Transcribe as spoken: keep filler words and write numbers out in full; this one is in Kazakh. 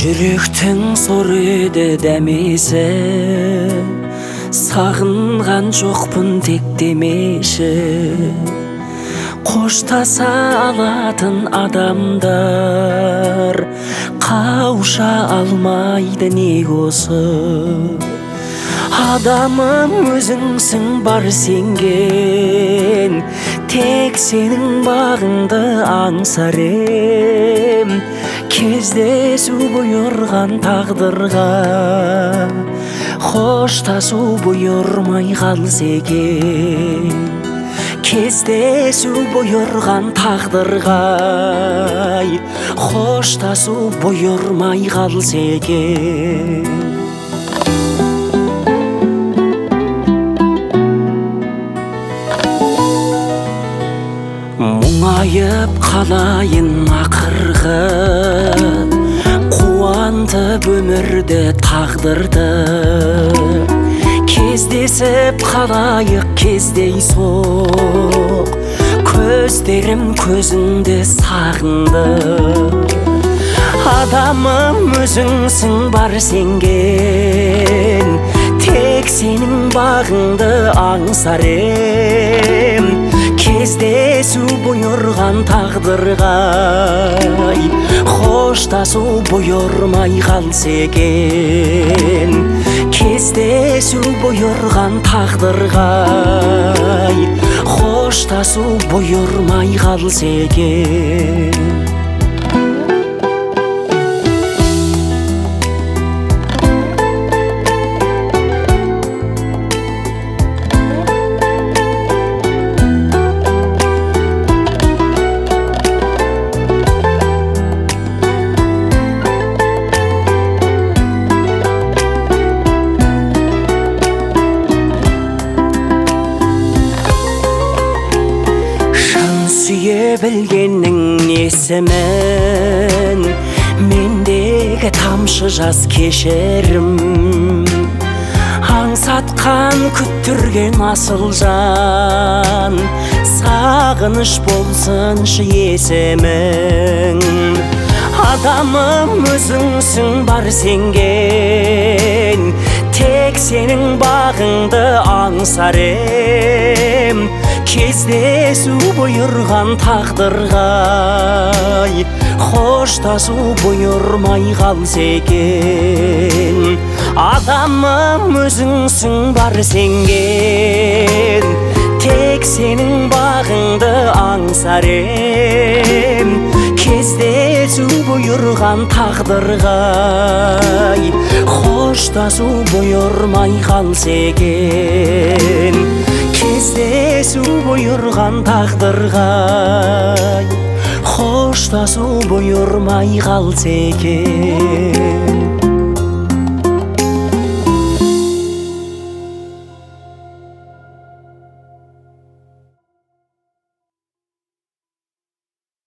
Жүректің сорыды дәмесі, сағынған жоқпын тек демеші. Қоштаса алатын адамдар қауыша алмайды неге осы. Адамым өзіңсің бар сенген, тек сенің бағыңды аңсар ем. Кездесу бұйырған тағдырға, қоштасу бұйырмай қалса екен. Кездесу бұйырған тағдырға, қоштасу бұйырмай қалса екен. Мұңайып қалайын ақырғы, қуантып өмірді тағдырды. Кездесіп қалайық кездейсоқ, көздерім көзіңді сағынды. Адамым өзіңсің бар сенген, тек сенің бағыңды аңсар ем. Кездесу бұйырған тағдырға, қоштасу бұйырмай қалса екен. Кездесу бұйырған тағдырға, қоштасу бұйырмай қалса екен. Сүйе білгеннің несімен, мендегі тамшы жас кешерім. Аңсатқан күттірген асыл жан, сағыныш болсыншы есімің. Адамым өзіңсің бар сенген, тек сенің бағыңды аңсар ем. Кездесу бұйырған тағдырға, қоштасу бұйырмай қалса екен. Адамым өзіңсің бар сенген, тек сенің бағыңды аңсар ем. Кездесу бұйырған тағдырға, қоштасу бұйырмай қалса екен. Кездесу бұйырған тағдырға, қоштасу бұйырмай қалса екен.